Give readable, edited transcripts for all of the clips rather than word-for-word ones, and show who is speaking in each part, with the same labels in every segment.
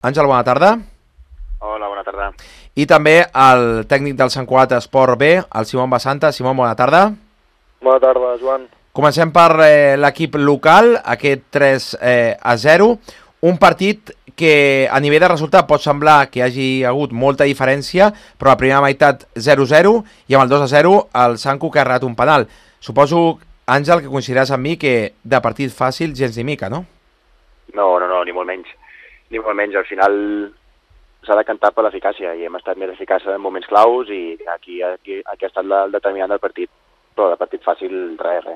Speaker 1: Àngel, bona tarda.
Speaker 2: Hola, bona tarda.
Speaker 1: I també el tècnic del Sant Cugat Esport B, el Simón Basanta. Simón, bona tarda.
Speaker 3: Bona tarda, Joan.
Speaker 1: Comencem per l'equip local, aquest 3-0. Un partit que a nivell de resultat pot semblar que hi hagi hagut molta diferència, però a la primera meitat 0-0 i amb el 2-0 el Sant Cugat ha errat un penal. Suposo, Àngel, que coincidiràs amb mi que de partit fàcil gens ni mica, no?
Speaker 2: No, ni molt menys. Ni molt menys. Al final s'ha de cantar per l'eficàcia i hem estat més eficaços en moments claus i aquí ha estat el determinant del partit. Però de partit fàcil, res.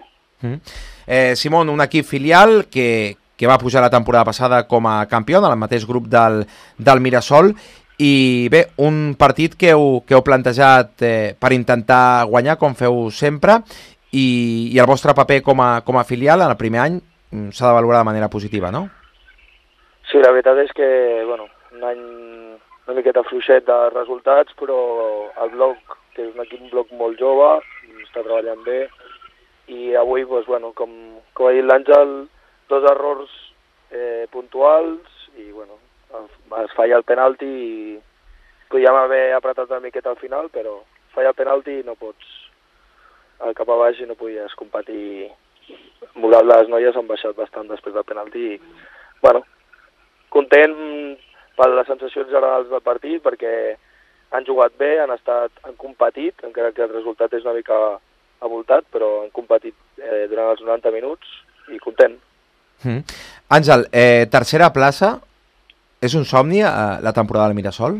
Speaker 1: Simón, un equip filial que va pujar la temporada passada com a campió en el mateix grup del Mirasol i bé, un partit que heu plantejat per intentar guanyar com feu sempre i el vostre paper com a filial en el primer any s'ha de valorar de manera positiva, no?
Speaker 3: Sí, la veritat és que, bueno, un any una miqueta fluixet de resultats, però el bloc, que és un bloc molt jove, està treballant bé, i avui, doncs, bueno, com ha dit l'Àngel, dos errors puntuals, i, bueno, es falla el penalti i podíem haver apretat una miqueta al final, però falla el penalti i no pots al cap a baix i no podies competir. Les noies han baixat bastant després del penalti i, bueno, content per les sensacions generals del partit perquè han jugat bé, han competit, encara que el resultat és una mica avoltat, però han competit durant els 90 minuts i content.
Speaker 1: Àngel, tercera plaça, és un somni la temporada del Mirasol?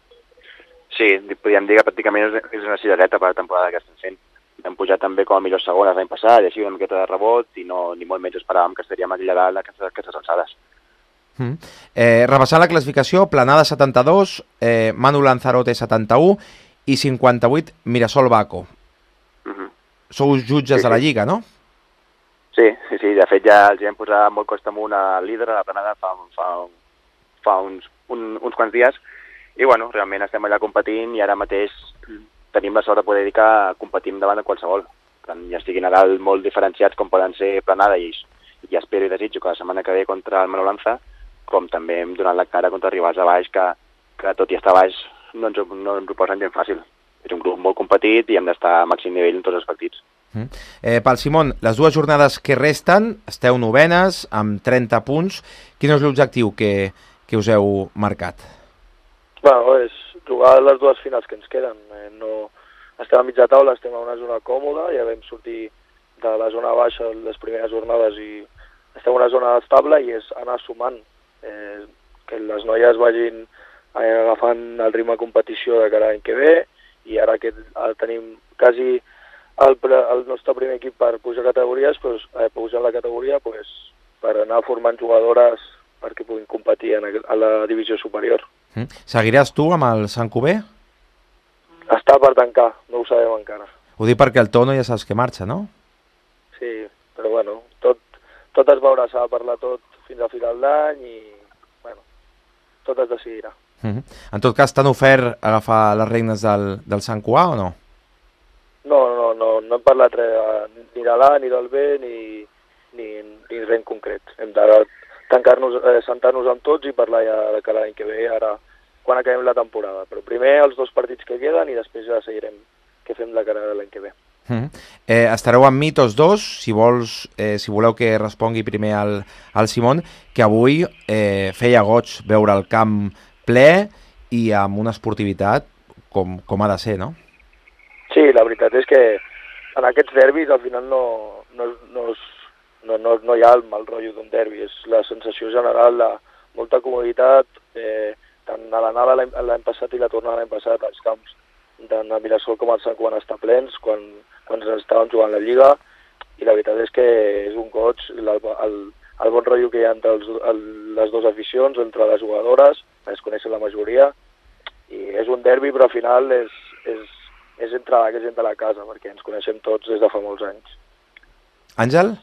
Speaker 2: Sí, podríem dir que pràcticament és una cirereta per la temporada que estem fent. Hem pujat també com a millors segones l'any passat, i així una miqueta de rebot i ni molt menys esperàvem que estaríem allà dalt aquestes alçades.
Speaker 1: Repassant la classificació, Planada 72, Manu Lanzarote 71 i 58 Mirasol Baco. Sou jutges de la Lliga, no?
Speaker 2: Sí, de fet ja els vam posar molt costa amunt al líder a la Planada fa uns quants dies i bueno, realment estem allà competint i ara mateix tenim la sort de poder dir que competim davant de qualsevol, tant ja estiguin a dalt molt diferenciats com poden ser Planada i espero i desitjo que la setmana que ve contra el Manu Lanza, com també hem donat la cara contra rivals a baix que tot i estar a baix no ens ho posen gens fàcil. És un grup molt competit i hem d'estar a màxim nivell en tots els partits.
Speaker 1: Pel Simón, les dues jornades que resten, esteu novenes, amb 30 punts. Quin és l'objectiu que us heu marcat?
Speaker 3: Bueno, és jugar les dues finals que ens queden. No, estem a mitja taula, estem en una zona còmoda, ja vam sortir de la zona baixa les primeres jornades i estem en una zona estable i és anar sumant, que les noies vagin agafant el ritme de competició de cara a l'any que ve i ara que tenim quasi el nostre primer equip per pujar categories, pujar la categoria per anar formant jugadores perquè puguin competir a la divisió superior.
Speaker 1: Seguiràs tu amb el Sant Cuber?
Speaker 3: Està per tancar, no ho sabem encara.
Speaker 1: Ho dic perquè el Tono ja saps que marxa, no?
Speaker 3: Sí, però bueno, tot es veurà, s'ha de parlar tot fins a final d'any i, bueno, tot es decidirà.
Speaker 1: En tot cas, t'han ofert agafar les regnes del Sant Cugat o no?
Speaker 3: No hem parlat res, ni de l'A, ni del B, ni res en concret. Hem de sentar-nos amb tots i parlar ja de cada any que ve, ara, quan acabem la temporada. Però primer els dos partits que queden i després ja seguirem què fem la cara de l'any que ve.
Speaker 1: Estareu amb mi tots dos, si voleu que respongui primer al Simón, que avui feia goig veure el camp ple i amb una esportivitat com ha de ser, no?
Speaker 3: Sí, la veritat és que en aquests derbis al final no hi ha el mal rotllo d'un derbi, és la sensació general de molta comoditat, tant a l'anada l'any passat i la tornada l'any passat, els camps tant a Mirasol com al Sant quan estar plens, quan estàvem jugant la Lliga, i la veritat és que és un goig el bon rotllo que hi ha entre les dues aficions, entre les jugadores, es coneixen la majoria, i és un derbi, però al final és entre la gent de la casa, perquè ens coneixem tots des de fa molts anys.
Speaker 1: Àngel?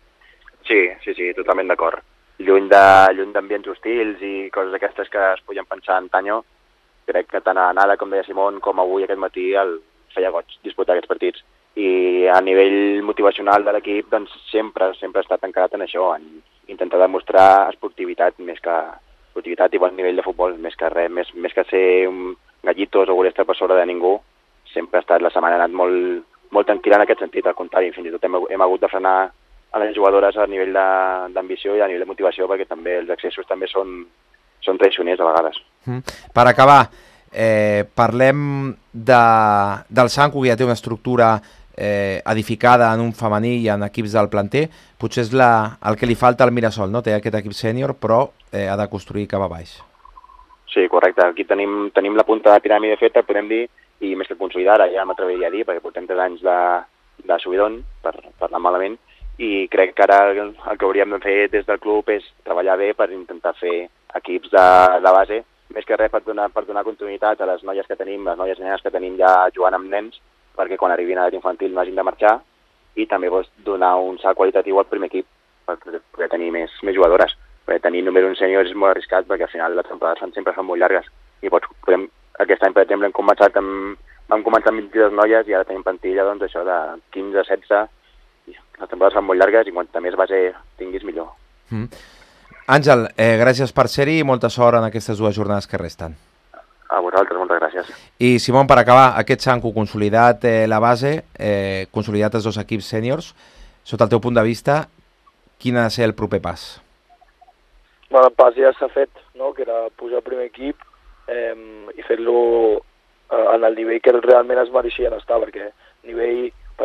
Speaker 2: Sí, totalment d'acord. Lluny d'ambients hostils i coses aquestes que es podien pensar antanyo, crec que tant a l'anada, com deia Simón, com avui aquest matí feia goig disputar aquests partits. I a nivell motivacional de l'equip, doncs sempre ha estat encarat en això, en intentar demostrar esportivitat més que esportivitat i bon nivell de futbol, més que res, més que ser un gallitos o voler estar per sobre de ningú. Sempre ha estat, la setmana ha anat molt tranquil·la en aquest sentit, al contrari, fins i tot hem hagut de frenar a les jugadores a nivell d'ambició i a nivell de motivació, perquè també els accessos també són traicioners a vegades.
Speaker 1: Per acabar, parlem del Sanco, que ja té una estructura edificada en un femení i en equips del planter. Potser és el que li falta al Mirasol, no? Té aquest equip sènior, però ha de construir cap a baix.
Speaker 2: Sí, correcte. Aquí tenim la punta de piràmide feta, podem dir, i més que consolidar, ja m'atreviria a dir, perquè portem 3 anys de subidon, per parlar malament, i crec que ara el que hauríem de fer des del club és treballar bé per intentar fer equips de base, més que res per donar continuïtat a les noies que tenim, les noies nenes que tenim ja jugant amb nens, perquè quan arribin a l'edat infantil no hagin de marxar, i també donar un salt qualitatiu al primer equip per poder tenir més jugadores. Perquè tenir número 1 sènior és molt arriscat, perquè al final les temporades sempre són molt llargues. I aquest any, per exemple, vam començar amb 22 noies i ara tenim plantilla això de 15, 16. Les temporades són molt llargues i quanta més base tinguis, millor.
Speaker 1: Àngel, gràcies per ser-hi i molta sort en aquestes 2 jornades que resten.
Speaker 2: A vosaltres, moltes gràcies.
Speaker 1: I Simón, per acabar, aquest Sanco consolidat la base, consolidat els 2 equips sèniors, sota el teu punt de vista, quin ha de ser el proper pas?
Speaker 3: Bueno, el pas ja s'ha fet, no? Que era pujar al primer equip i fer-lo en el nivell que realment es mereixien estar, perquè nivell per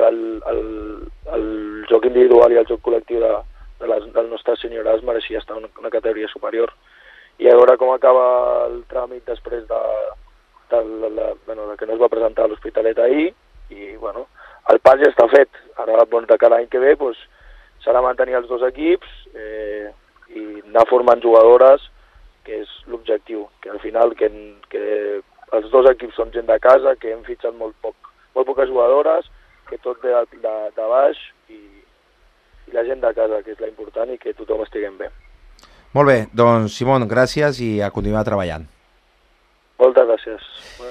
Speaker 3: al joc individual i al joc col·lectiu del nostre senyor es mereixia estar en una categoria superior. I a veure com acaba el tràmit després de que no es va presentar a l'Hospitalet ahir, i bueno, el pas ja està fet. Ara, de cada any que ve, s'ha de mantenir els 2 equips i anar formant jugadores, que és l'objectiu, que al final que els 2 equips són gent de casa, que hem fitxat molt poques jugadores, que tot ve de baix, i la gent de casa, que és l'important, i que tothom estiguem bé.
Speaker 1: Molt bé, doncs Simón, gràcies i a continuar treballant.
Speaker 3: Moltes gràcies.